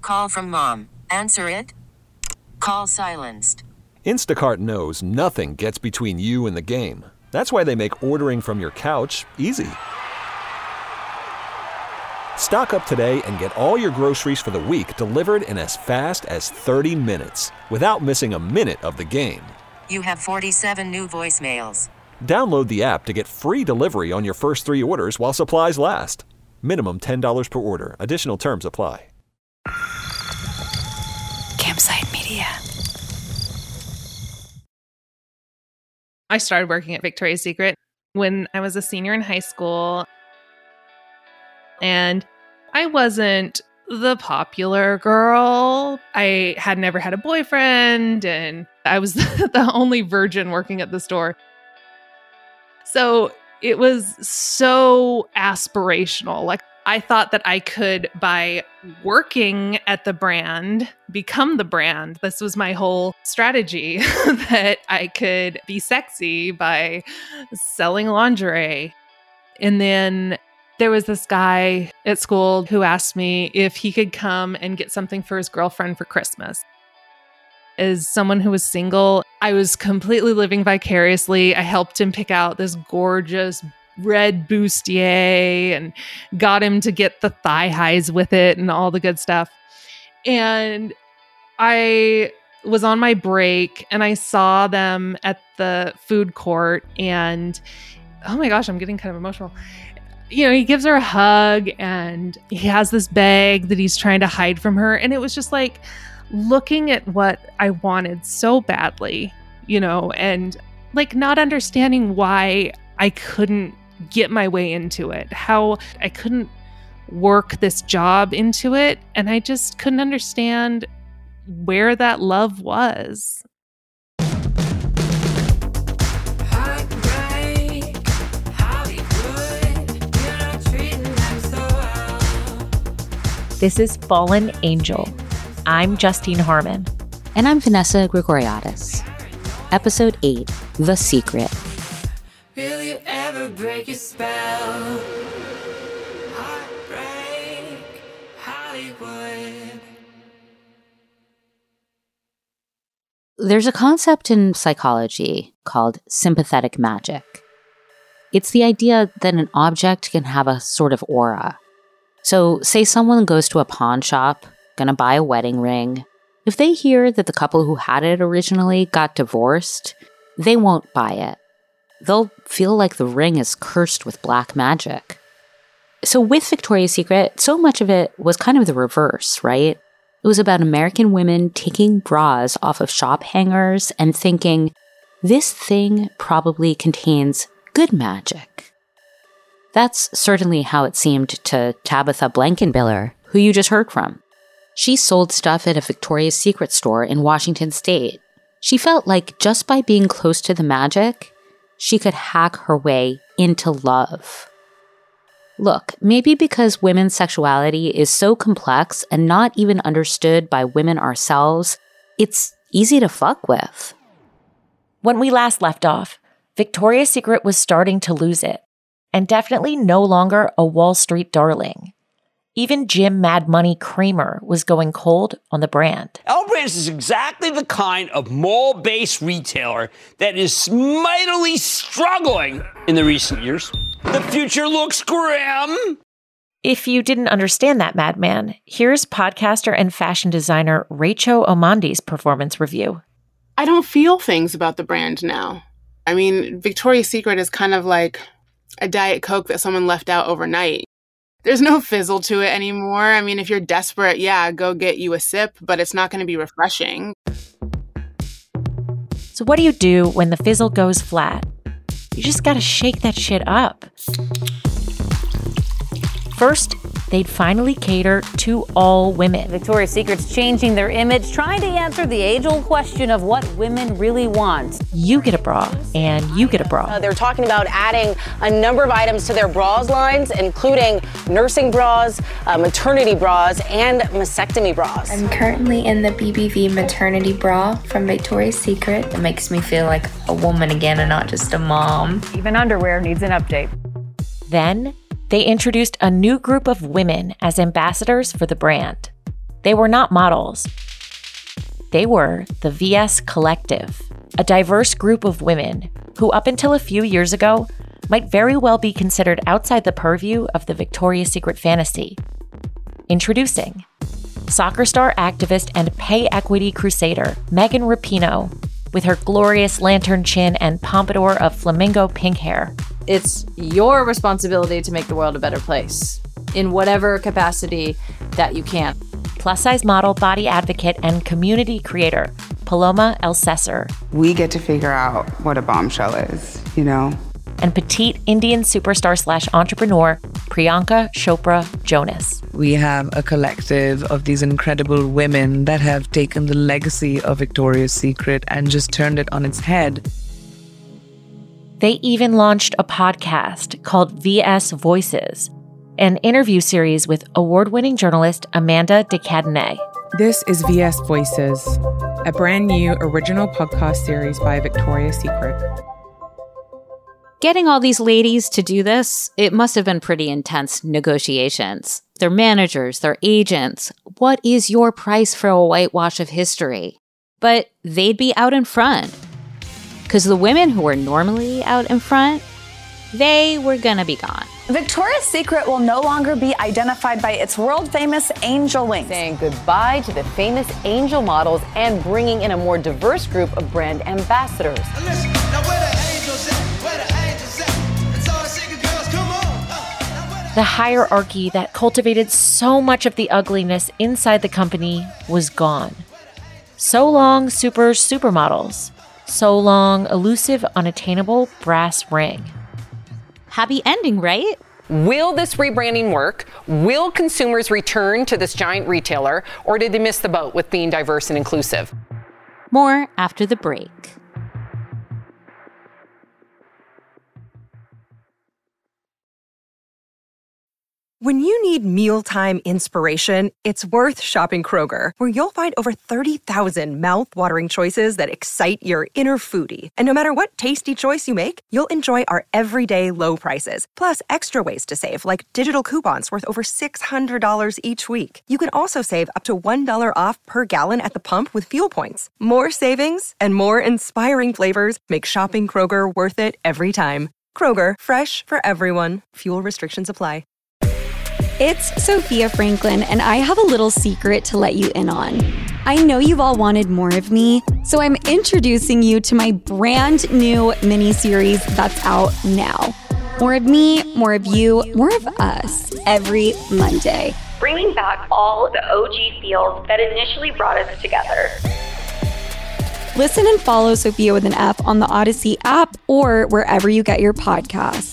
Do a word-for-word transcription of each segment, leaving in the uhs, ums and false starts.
Call from mom. Answer it. Call silenced. Instacart knows nothing gets between you and the game. That's why they make ordering from your couch easy. Stock up today and get all your groceries for the week delivered in as fast as thirty minutes without missing a minute of the game. You have forty-seven new voicemails. Download the app to get free delivery on your first three orders while supplies last. Minimum ten dollars per order. Additional terms apply. Campsite Media. I started working at Victoria's Secret when I was a senior in high school. And I wasn't the popular girl. I had never had a boyfriend, and I was the only virgin working at the store. So it was so aspirational. Like, I thought that I could, by working at the brand, become the brand. This was my whole strategy, that I could be sexy by selling lingerie. And then there was this guy at school who asked me if he could come and get something for his girlfriend for Christmas. As someone who was single, I was completely living vicariously. I helped him pick out this gorgeous red bustier and got him to get the thigh highs with it and all the good stuff. And I was on my break and I saw them at the food court, and oh my gosh, I'm getting kind of emotional. You know, he gives her a hug and he has this bag that he's trying to hide from her. And it was just like looking at what I wanted so badly, you know, and like not understanding why I couldn't get my way into it, how I couldn't work this job into it. And I just couldn't understand where that love was. This is Fallen Angel. I'm Justine Harmon. And I'm Vanessa Grigoriadis. Episode eight, The Secret. Will you ever break your spell? Heartbreak, Hollywood. There's a concept in psychology called sympathetic magic. It's the idea that an object can have a sort of aura. So, say someone goes to a pawn shop, gonna buy a wedding ring. If they hear that the couple who had it originally got divorced, they won't buy it. They'll feel like the ring is cursed with black magic. So with Victoria's Secret, so much of it was kind of the reverse, right? It was about American women taking bras off of shop hangers and thinking, this thing probably contains good magic. That's certainly how it seemed to Tabitha Blankenbiller, who you just heard from. She sold stuff at a Victoria's Secret store in Washington State. She felt like just by being close to the magic, she could hack her way into love. Look, maybe because women's sexuality is so complex and not even understood by women ourselves, it's easy to fuck with. When we last left off, Victoria's Secret was starting to lose it, and definitely no longer a Wall Street darling. Even Jim Mad Money Cramer was going cold on the brand. L Brands is exactly the kind of mall-based retailer that is mightily struggling in the recent years. The future looks grim. If you didn't understand that, madman, here's podcaster and fashion designer Rachel Omondi's performance review. I don't feel things about the brand now. I mean, Victoria's Secret is kind of like a Diet Coke that someone left out overnight. There's no fizzle to it anymore. I mean, if you're desperate, yeah, go get you a sip, but it's not going to be refreshing. So what do you do when the fizzle goes flat? You just gotta shake that shit up. First, they'd finally cater to all women. Victoria's Secret's changing their image, trying to answer the age-old question of what women really want. You get a bra, and you get a bra. Uh, they're talking about adding a number of items to their bras lines, including nursing bras, uh, maternity bras, and mastectomy bras. I'm currently in the B B V maternity bra from Victoria's Secret. It makes me feel like a woman again and not just a mom. Even underwear needs an update. Then, they introduced a new group of women as ambassadors for the brand. They were not models. They were the V S Collective, a diverse group of women who, up until a few years ago, might very well be considered outside the purview of the Victoria's Secret fantasy. Introducing soccer star activist and pay equity crusader Megan Rapinoe, with her glorious lantern chin and pompadour of flamingo pink hair. It's your responsibility to make the world a better place, in whatever capacity that you can. Plus-size model, body advocate, and community creator Paloma Elsesser. We get to figure out what a bombshell is, you know? And petite Indian superstar slash entrepreneur Priyanka Chopra Jonas. We have a collective of these incredible women that have taken the legacy of Victoria's Secret and just turned it on its head. They even launched a podcast called V S Voices, an interview series with award-winning journalist Amanda de Cadenet. This is V S Voices, a brand new original podcast series by Victoria's Secret. Getting all these ladies to do this, it must have been pretty intense negotiations. Their managers, their agents. What is your price for a whitewash of history? But they'd be out in front. Because the women who were normally out in front, they were gonna be gone. Victoria's Secret will no longer be identified by its world-famous angel wings. Saying goodbye to the famous angel models and bringing in a more diverse group of brand ambassadors. Listen, now where the angels at? Where the angels at? It's all the single girls, come on. Uh, The hierarchy that cultivated so much of the ugliness inside the company was gone. So long, super supermodels. So long, elusive, unattainable brass ring. Happy ending, right? Will this rebranding work? Will consumers return to this giant retailer, or did they miss the boat with being diverse and inclusive? More after the break. When you need mealtime inspiration, it's worth shopping Kroger, where you'll find over thirty thousand mouth-watering choices that excite your inner foodie. And no matter what tasty choice you make, you'll enjoy our everyday low prices, plus extra ways to save, like digital coupons worth over six hundred dollars each week. You can also save up to one dollar off per gallon at the pump with fuel points. More savings and more inspiring flavors make shopping Kroger worth it every time. Kroger, fresh for everyone. Fuel restrictions apply. It's Sophia Franklin, and I have a little secret to let you in on. I know you've all wanted more of me, so I'm introducing you to my brand new mini-series that's out now. More of me, more of you, more of us, every Monday. Bringing back all the O G feels that initially brought us together. Listen and follow Sophia with an F on the Odyssey app or wherever you get your podcasts.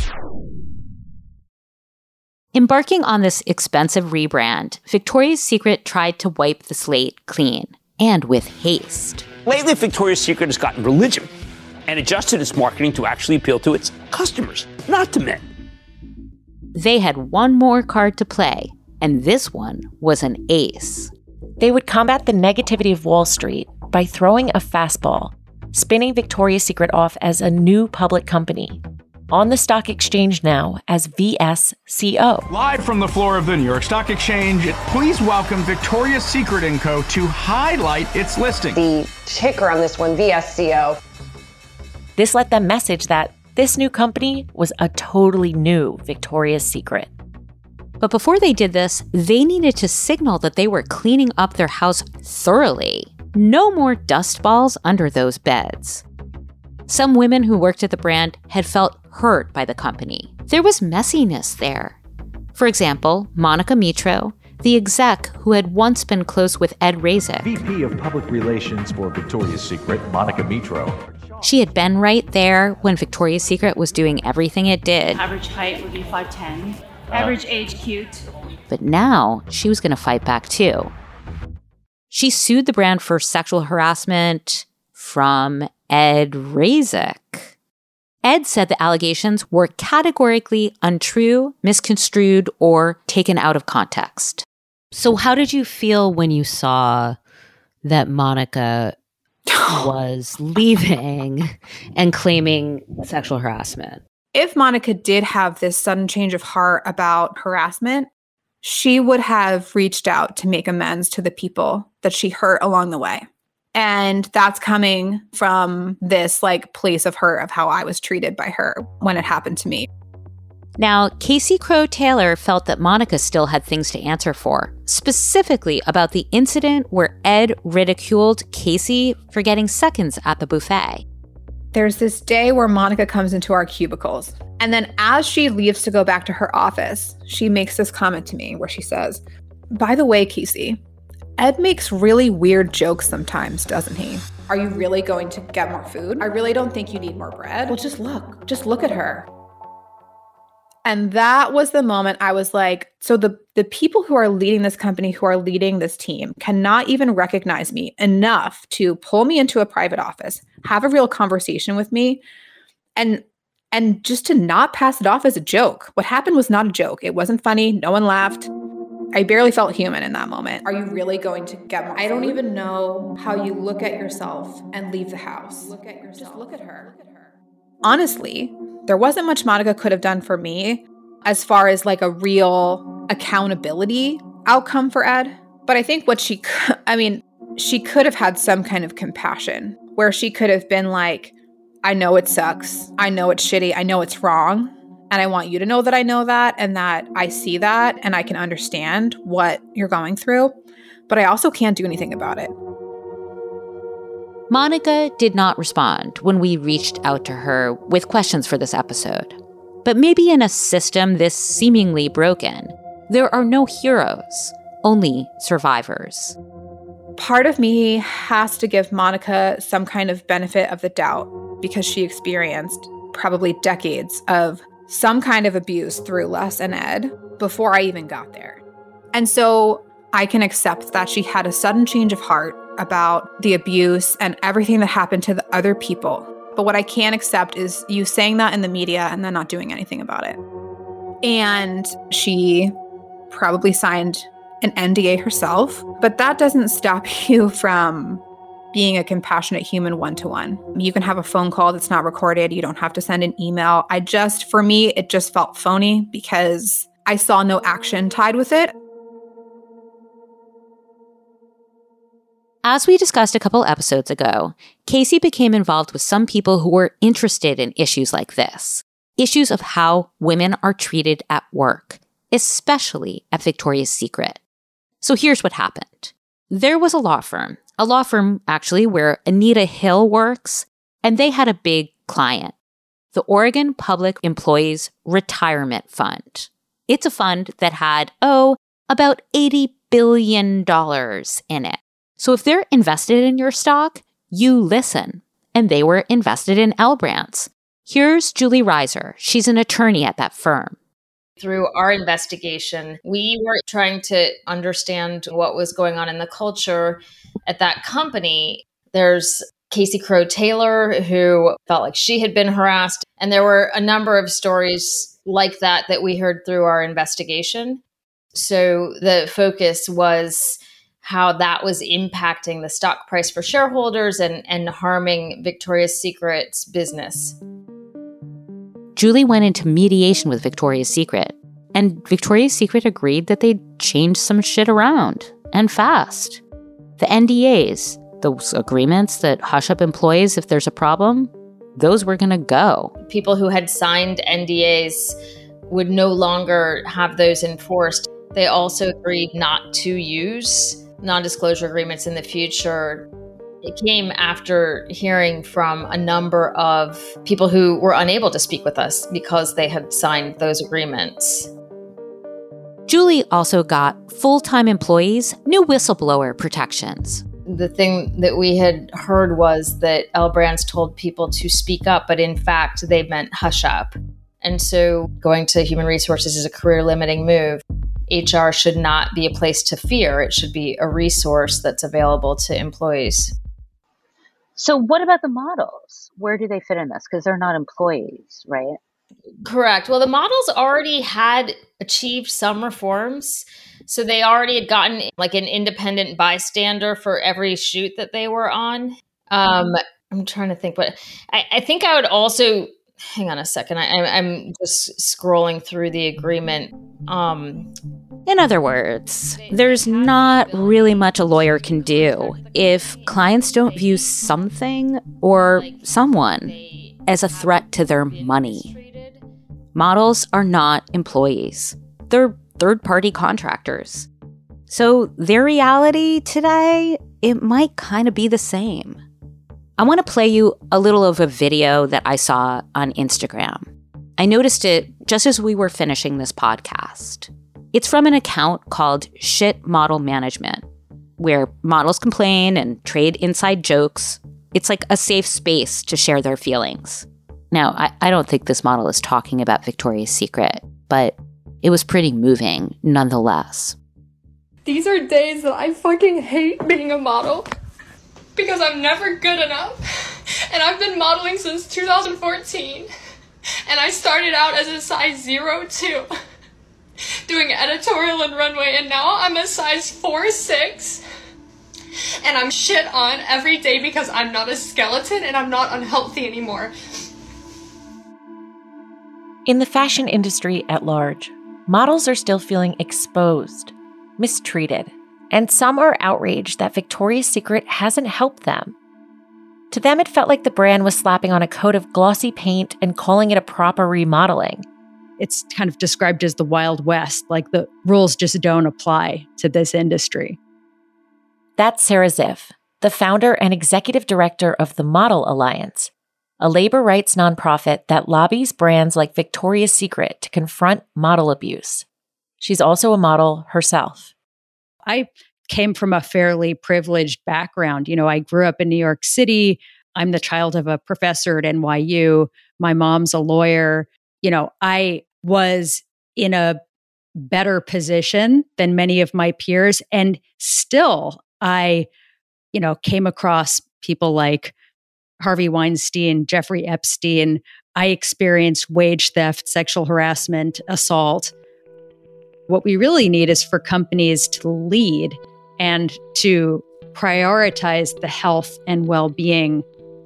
Embarking on this expensive rebrand, Victoria's Secret tried to wipe the slate clean, and with haste. Lately, Victoria's Secret has gotten religion and adjusted its marketing to actually appeal to its customers, not to men. They had one more card to play, and this one was an ace. They would combat the negativity of Wall Street by throwing a fastball, spinning Victoria's Secret off as a new public company. On the stock exchange now as V S C O. Live from the floor of the New York Stock Exchange, please welcome Victoria's Secret and Co. to highlight its listing. The ticker on this one, V S C O. This let them message that this new company was a totally new Victoria's Secret. But before they did this, they needed to signal that they were cleaning up their house thoroughly. No more dust balls under those beds. Some women who worked at the brand had felt hurt by the company. There was messiness there. For example, Monica Mitro, the exec who had once been close with Ed Razek. V P of Public Relations for Victoria's Secret, Monica Mitro. She had been right there when Victoria's Secret was doing everything it did. Average height would be five ten. Average age cute. But now she was going to fight back too. She sued the brand for sexual harassment from Ed Razek. Ed said the allegations were categorically untrue, misconstrued, or taken out of context. So how did you feel when you saw that Monica was leaving and claiming sexual harassment? If Monica did have this sudden change of heart about harassment, she would have reached out to make amends to the people that she hurt along the way. And that's coming from this like place of hurt of how I was treated by her when it happened to me. Now, Casey Crowe Taylor felt that Monica still had things to answer for, specifically about the incident where Ed ridiculed Casey for getting seconds at the buffet. There's this day where Monica comes into our cubicles. And then as she leaves to go back to her office, she makes this comment to me where she says, "By the way, Casey, Ed makes really weird jokes sometimes, doesn't he? Are you really going to get more food? I really don't think you need more bread. Well, just look. Just look at her." And that was the moment I was like, so the, the people who are leading this company, who are leading this team, cannot even recognize me enough to pull me into a private office, have a real conversation with me, and and just to not pass it off as a joke. What happened was not a joke. It wasn't funny. No one laughed. I barely felt human in that moment. Are you really going to get more? I don't even know how you look at yourself and leave the house. Look at yourself. Just look at her. Honestly, there wasn't much Monica could have done for me as far as like a real accountability outcome for Ed. But I think what she, I mean, she could have had some kind of compassion where she could have been like, I know it sucks. I know it's shitty. I know it's wrong. And I want you to know that I know that and that I see that and I can understand what you're going through. But I also can't do anything about it. Monica did not respond when we reached out to her with questions for this episode. But maybe in a system this seemingly broken, there are no heroes, only survivors. Part of me has to give Monica some kind of benefit of the doubt because she experienced probably decades of some kind of abuse through Les and Ed before I even got there. And so I can accept that she had a sudden change of heart about the abuse and everything that happened to the other people. But what I can't accept is you saying that in the media and then not doing anything about it. And she probably signed an N D A herself, but that doesn't stop you from being a compassionate human one-to-one. You can have a phone call that's not recorded. You don't have to send an email. I just, for me, it just felt phony because I saw no action tied with it. As we discussed a couple episodes ago, Casey became involved with some people who were interested in issues like this, issues of how women are treated at work, especially at Victoria's Secret. So here's what happened. There was a law firm, a law firm actually where Anita Hill works, and they had a big client, the Oregon Public Employees Retirement Fund. It's a fund that had, oh, about eighty billion dollars in it. So if they're invested in your stock, you listen. And they were invested in L Brands. Here's Julie Reiser. She's an attorney at that firm. Through our investigation, we were trying to understand what was going on in the culture at that company. There's Casey Crowe Taylor, who felt like she had been harassed. And there were a number of stories like that that we heard through our investigation. So the focus was how that was impacting the stock price for shareholders and, and harming Victoria's Secret's business. Julie went into mediation with Victoria's Secret, and Victoria's Secret agreed that they'd change some shit around, and fast. The N D As, those agreements that hush up employees if there's a problem, those were going to go. People who had signed N D As would no longer have those enforced. They also agreed not to use non-disclosure agreements in the future. It came after hearing from a number of people who were unable to speak with us because they had signed those agreements. Julie also got full-time employees new whistleblower protections. The thing that we had heard was that L Brands told people to speak up, but in fact, they meant hush up. And so going to human resources is a career-limiting move. H R should not be a place to fear. It should be a resource that's available to employees. So what about the models? Where do they fit in this? Because they're not employees, right? Correct. Well, the models already had achieved some reforms. So they already had gotten like an independent bystander for every shoot that they were on. Um, I'm trying to think, but I, I think I would also hang on a second. I, I'm I'm just scrolling through the agreement. Um, In other words, there's not really much a lawyer can do if clients don't view something or someone as a threat to their money. Models are not employees. They're third-party contractors. So their reality today, it might kind of be the same. I want to play you a little of a video that I saw on Instagram. I noticed it just as we were finishing this podcast. It's from an account called Shit Model Management, where models complain and trade inside jokes. It's like a safe space to share their feelings. Now, I, I don't think this model is talking about Victoria's Secret, but it was pretty moving nonetheless. These are days that I fucking hate being a model because I'm never good enough. And I've been modeling since two thousand fourteen. And I started out as a size zero two, doing editorial and runway, and now I'm a size four six. And I'm shit on every day because I'm not a skeleton and I'm not unhealthy anymore. In the fashion industry at large, models are still feeling exposed, mistreated, and some are outraged that Victoria's Secret hasn't helped them. To them, it felt like the brand was slapping on a coat of glossy paint and calling it a proper remodeling. It's kind of described as the Wild West, like the rules just don't apply to this industry. That's Sarah Ziff, the founder and executive director of the Model Alliance, a labor rights nonprofit that lobbies brands like Victoria's Secret to confront model abuse. She's also a model herself. I came from a fairly privileged background. You know, I grew up in New York City. I'm the child of a professor at N Y U. My mom's a lawyer. You know, I was in a better position than many of my peers. And still, I, you know, came across people like Harvey Weinstein, Jeffrey Epstein. I experienced wage theft, sexual harassment, assault. What we really need is for companies to lead and to prioritize the health and well-being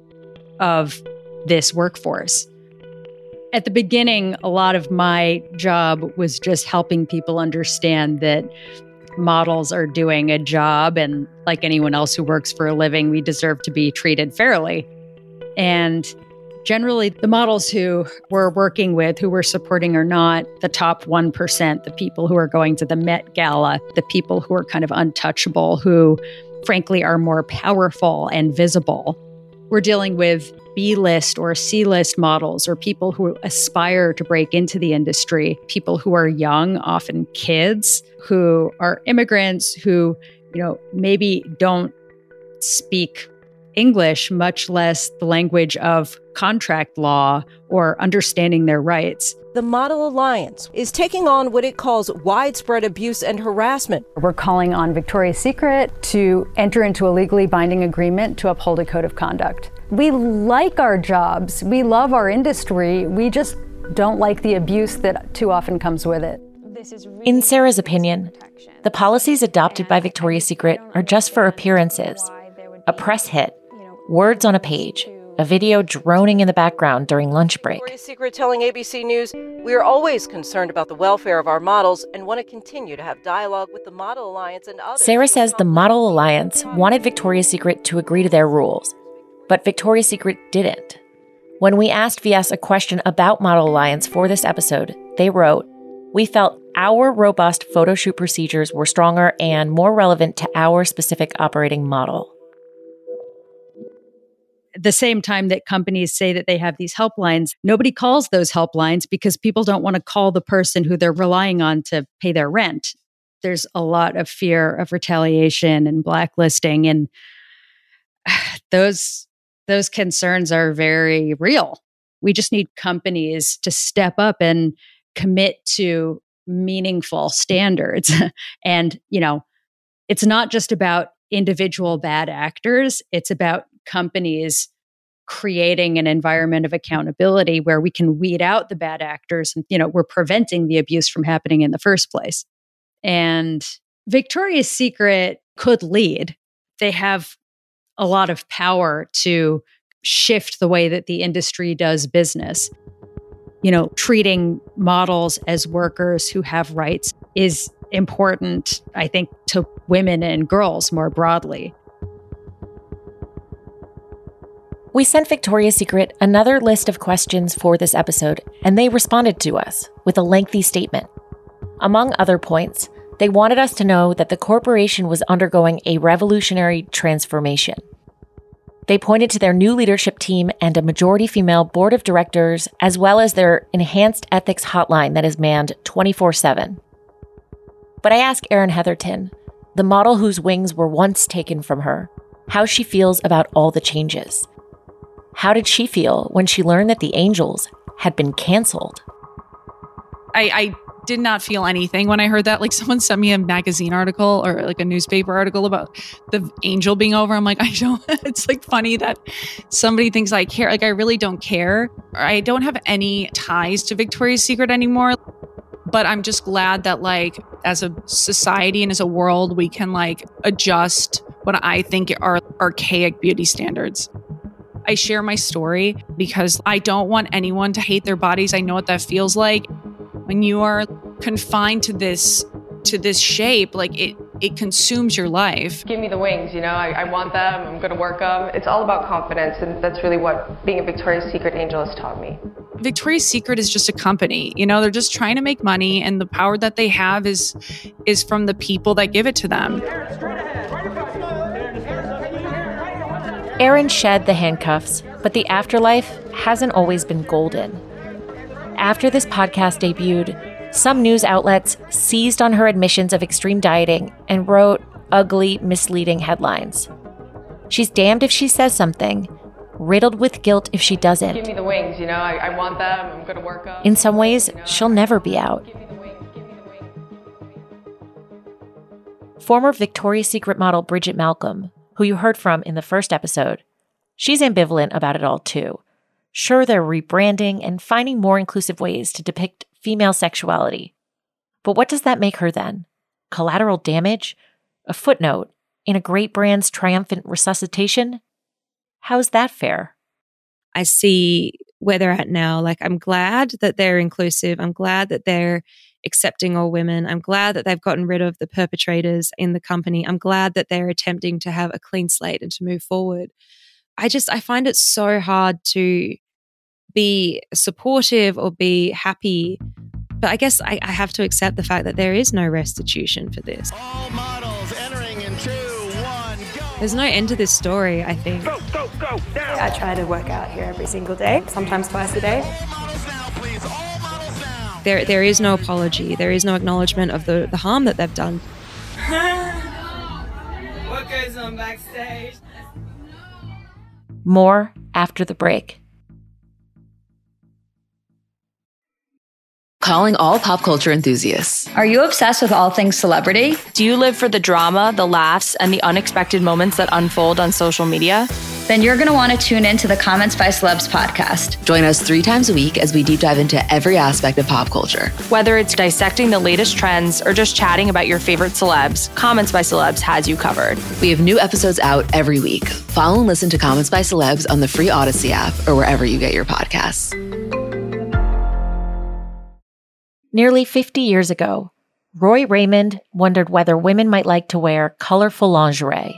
of this workforce. At the beginning, a lot of my job was just helping people understand that models are doing a job, and like anyone else who works for a living, we deserve to be treated fairly. And generally, the models who we're working with, who we're supporting, are not the top one percent, the people who are going to the Met Gala, the people who are kind of untouchable, who frankly are more powerful and visible. We're dealing with B-list or C-list models, or people who aspire to break into the industry, people who are young, often kids, who are immigrants, who, you know, maybe don't speak English, much less the language of contract law or understanding their rights. The Model Alliance is taking on what it calls widespread abuse and harassment. We're calling on Victoria's Secret to enter into a legally binding agreement to uphold a code of conduct. We like our jobs. We love our industry. We just don't like the abuse that too often comes with it. In Sarah's opinion, the policies adopted by Victoria's Secret are just for appearances, a press hit, words on a page, a video droning in the background during lunch break. Victoria's Secret telling A B C News, we are always concerned about the welfare of our models and want to continue to have dialogue with the Model Alliance and others. Sarah says the Model Alliance wanted Victoria's Secret to agree to their rules, but Victoria's Secret didn't. When we asked V S a question about Model Alliance for this episode, they wrote, "We felt our robust photo shoot procedures were stronger and more relevant to our specific operating model." At the same time that companies say that they have these helplines, nobody calls those helplines because people don't want to call the person who they're relying on to pay their rent. There's a lot of fear of retaliation and blacklisting, and those those concerns are very real. We just need companies to step up and commit to meaningful standards. And, you know, it's not just about individual bad actors, it's about companies creating an environment of accountability where we can weed out the bad actors and, you know, we're preventing the abuse from happening in the first place. And Victoria's Secret could lead. They have a lot of power to shift the way that the industry does business. You know, treating models as workers who have rights is important, I think, to women and girls more broadly. We sent Victoria's Secret another list of questions for this episode, and they responded to us with a lengthy statement. Among other points, they wanted us to know that the corporation was undergoing a revolutionary transformation. They pointed to their new leadership team and a majority female board of directors, as well as their enhanced ethics hotline that is manned twenty-four seven. But I asked Erin Heatherton, the model whose wings were once taken from her, how she feels about all the changes. How did she feel when she learned that the Angels had been canceled? I, I did not feel anything when I heard that. Like, someone sent me a magazine article or like a newspaper article about the Angel being over. I'm like, I don't, it's like funny that somebody thinks I care. Like, I really don't care. I don't have any ties to Victoria's Secret anymore. But I'm just glad that, like, as a society and as a world, we can like adjust what I think are archaic beauty standards. I share my story because I don't want anyone to hate their bodies. I know what that feels like. When you are confined to this to this shape, like it it consumes your life. Give me the wings, you know, I, I want them, I'm gonna work them. It's all about confidence, and that's really what being a Victoria's Secret angel has taught me. Victoria's Secret is just a company, you know, they're just trying to make money, and the power that they have is is from the people that give it to them. Erin shed the handcuffs, but the afterlife hasn't always been golden. After this podcast debuted, some news outlets seized on her admissions of extreme dieting and wrote ugly, misleading headlines. She's damned if she says something, riddled with guilt if she doesn't. Give me the wings, you know, I, I want them, I'm gonna work them. In some ways, she'll never be out. Former Victoria's Secret model Bridget Malcolm, who you heard from in the first episode, she's ambivalent about it all too. Sure, they're rebranding and finding more inclusive ways to depict female sexuality. But what does that make her then? Collateral damage? A footnote in a great brand's triumphant resuscitation? How's that fair? I see where they're at now. Like, I'm glad that they're inclusive. I'm glad that they're accepting all women. I'm glad that they've gotten rid of the perpetrators in the company. I'm glad that they're attempting to have a clean slate and to move forward. I just, I find it so hard to be supportive or be happy. But I guess I, I have to accept the fact that there is no restitution for this. All models entering in two, one, go. There's no end to this story, I think. Go, go, go, now. I try to work out here every single day, sometimes twice a day. All models now, please. All models now. There, there is no apology. There is no acknowledgement of the, the harm that they've done. What goes on backstage? More after the break. Calling all pop culture enthusiasts. Are you obsessed with all things celebrity? Do you live for the drama, the laughs, and the unexpected moments that unfold on social media? Then you're going to want to tune in to the Comments by Celebs podcast. Join us three times a week as we deep dive into every aspect of pop culture. Whether it's dissecting the latest trends or just chatting about your favorite celebs, Comments by Celebs has you covered. We have new episodes out every week. Follow and listen to Comments by Celebs on the free Odyssey app or wherever you get your podcasts. Nearly fifty years ago, Roy Raymond wondered whether women might like to wear colorful lingerie.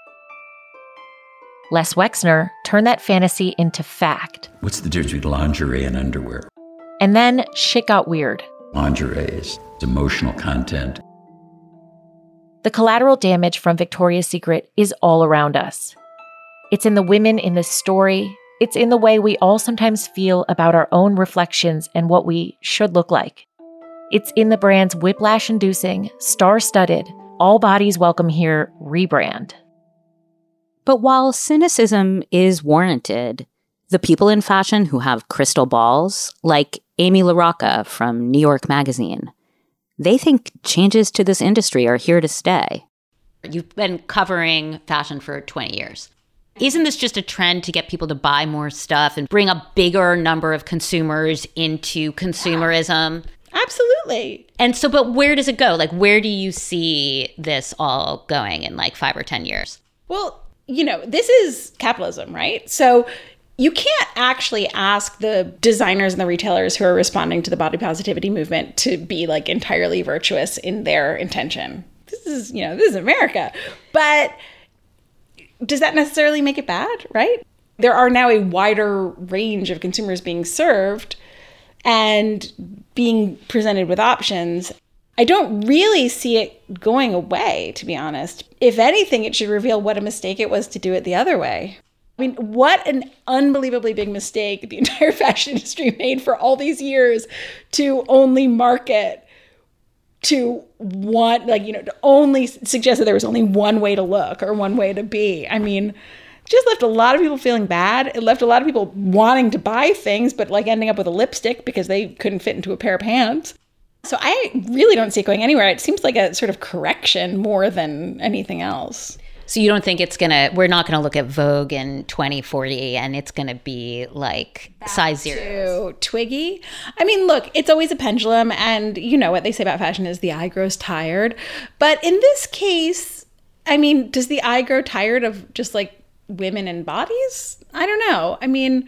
Les Wexner turned that fantasy into fact. What's the difference between lingerie and underwear? And then shit got weird. Lingerie is emotional content. The collateral damage from Victoria's Secret is all around us. It's in the women in this story. It's in the way we all sometimes feel about our own reflections and what we should look like. It's in the brand's whiplash-inducing, star-studded, all bodies welcome here rebrand. But while cynicism is warranted, the people in fashion who have crystal balls, like Amy LaRocca from New York Magazine, they think changes to this industry are here to stay. You've been covering fashion for twenty years. Isn't this just a trend to get people to buy more stuff and bring a bigger number of consumers into consumerism? Absolutely. And so, but where does it go? Like, where do you see this all going in like five or ten years? Well, you know, this is capitalism, right? So you can't actually ask the designers and the retailers who are responding to the body positivity movement to be like entirely virtuous in their intention. This is, you know, this is America. But does that necessarily make it bad, right? There are now a wider range of consumers being served and being presented with options. I don't really see it going away, to be honest. If anything, it should reveal what a mistake it was to do it the other way. I mean, what an unbelievably big mistake the entire fashion industry made for all these years to only market to one, like, you know, to only suggest that there was only one way to look or one way to be. I mean, it just left a lot of people feeling bad. It left a lot of people wanting to buy things, but like ending up with a lipstick because they couldn't fit into a pair of pants. So I really don't see it going anywhere. It seems like a sort of correction more than anything else. So you don't think it's going to, we're not going to look at Vogue in twenty forty and it's going to be like Back size zero. To Twiggy. I mean, look, it's always a pendulum, and you know what they say about fashion is the eye grows tired. But in this case, I mean, does the eye grow tired of just like women and bodies? I don't know. I mean,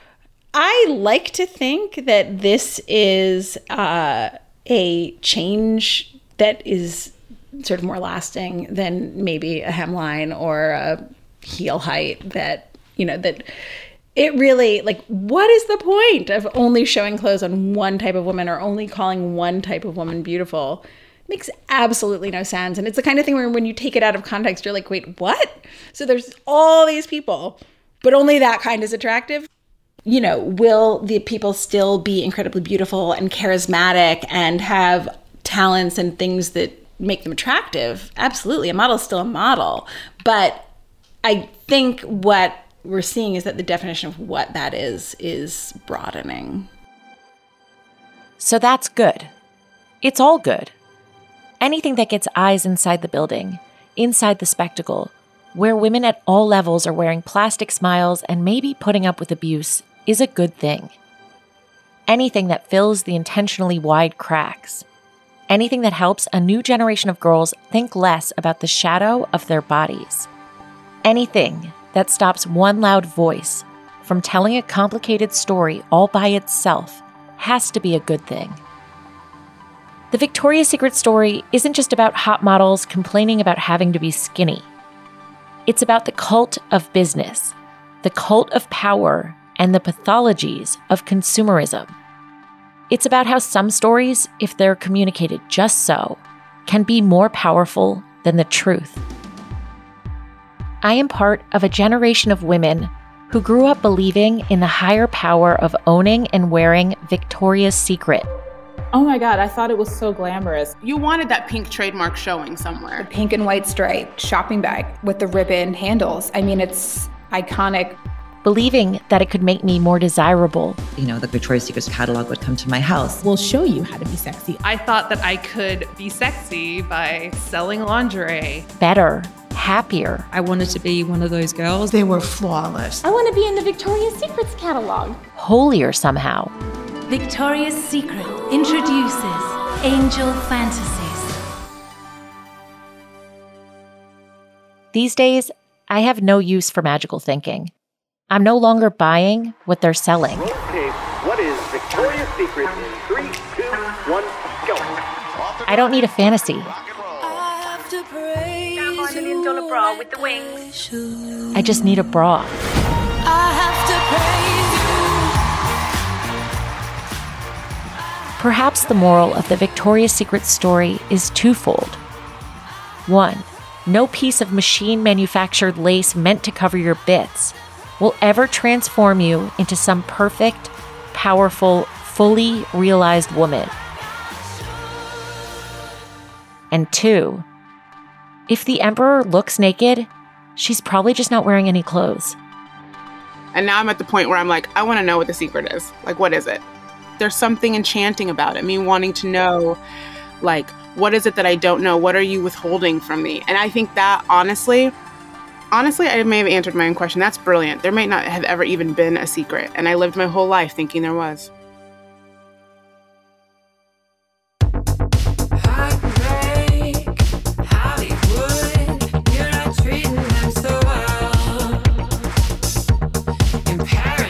I like to think that this is uh, a change that is sort of more lasting than maybe a hemline or a heel height, that, you know, that it really, like, what is the point of only showing clothes on one type of woman or only calling one type of woman beautiful? It makes absolutely no sense. And it's the kind of thing where when you take it out of context, you're like, wait, what? So there's all these people, but only that kind is attractive. You know, will the people still be incredibly beautiful and charismatic and have talents and things that make them attractive? Absolutely. A model is still a model. But I think what we're seeing is that the definition of what that is is broadening. So that's good. It's all good. Anything that gets eyes inside the building, inside the spectacle, where women at all levels are wearing plastic smiles and maybe putting up with abuse, is a good thing. Anything that fills the intentionally wide cracks. Anything that helps a new generation of girls think less about the shadow of their bodies. Anything that stops one loud voice from telling a complicated story all by itself has to be a good thing. The Victoria's Secret story isn't just about hot models complaining about having to be skinny. It's about the cult of business, the cult of power, and the pathologies of consumerism. It's about how some stories, if they're communicated just so, can be more powerful than the truth. I am part of a generation of women who grew up believing in the higher power of owning and wearing Victoria's Secret. Oh my God, I thought it was so glamorous. You wanted that pink trademark showing somewhere. The pink and white striped shopping bag with the ribbon handles. I mean, it's iconic. Believing that it could make me more desirable. You know, the Victoria's Secret catalog would come to my house. We'll show you how to be sexy. I thought that I could be sexy by selling lingerie. Better, happier. I wanted to be one of those girls. They were flawless. I want to be in the Victoria's Secret's catalog. Holier somehow. Victoria's Secret introduces Angel Fantasies. These days, I have no use for magical thinking. I'm no longer buying what they're selling. Okay, what is Victoria's Secret in three, two, one, go. I don't need a fantasy. Down on a million dollar bra with the wings. I just need a bra. I have to praise you. Perhaps the moral of the Victoria's Secret story is twofold. One, no piece of machine-manufactured lace meant to cover your bits will ever transform you into some perfect, powerful, fully realized woman. And two, if the emperor looks naked, she's probably just not wearing any clothes. And now I'm at the point where I'm like, I want to know what the secret is. Like, what is it? There's something enchanting about it. Me wanting to know, like, what is it that I don't know? What are you withholding from me? And I think that, honestly, honestly, I may have answered my own question. That's brilliant. There may not have ever even been a secret. And I lived my whole life thinking there was. Hollywood, you're not treating them so well. In Paris,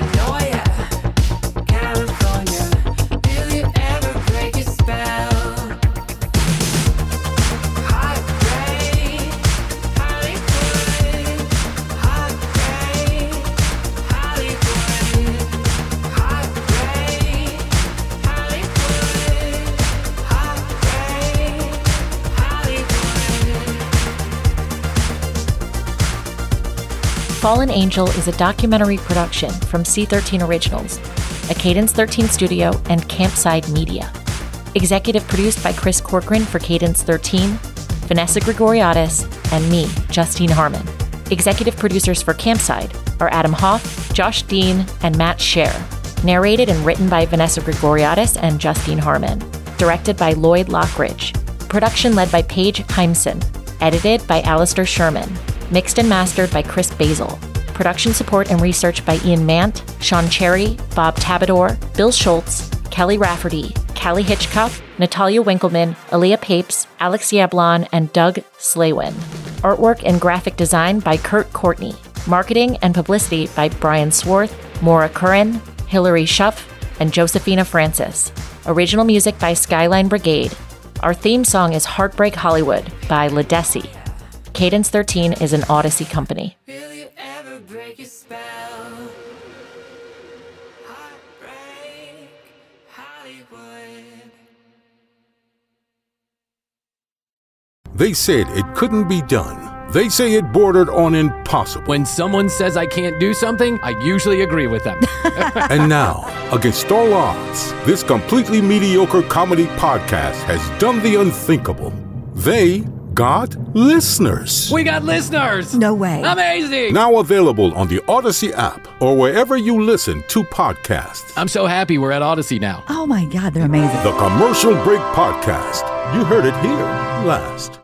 Fallen Angel is a documentary production from C thirteen Originals, a Cadence thirteen studio, and Campside Media. Executive produced by Chris Corcoran for Cadence thirteen, Vanessa Gregoriadis, and me, Justine Harmon. Executive producers for Campside are Adam Hoff, Josh Dean, and Matt Scher. Narrated and written by Vanessa Gregoriadis and Justine Harmon. Directed by Lloyd Lockridge. Production led by Paige Heimson. Edited by Alistair Sherman. Mixed and mastered by Chris Basil. Production support and research by Ian Mant, Sean Cherry, Bob Tabador, Bill Schultz, Kelly Rafferty, Callie Hitchcock, Natalia Winkleman, Aaliyah Papes, Alex Yablon, and Doug Slaywin. Artwork and graphic design by Kurt Courtney. Marketing and publicity by Brian Swarth, Maura Curran, Hilary Schuff, and Josephina Francis. Original music by Skyline Brigade. Our theme song is Heartbreak Hollywood by Ledesi. Cadence thirteen is an Odyssey company. They said it couldn't be done. They say it bordered on impossible. When someone says I can't do something, I usually agree with them. And now, against all odds, this completely mediocre comedy podcast has done the unthinkable. They got listeners. We got listeners! No way. Amazing! Now available on the Odyssey app or wherever you listen to podcasts. I'm so happy we're at Odyssey now. Oh my God, they're amazing. The Commercial Break Podcast. You heard it here last.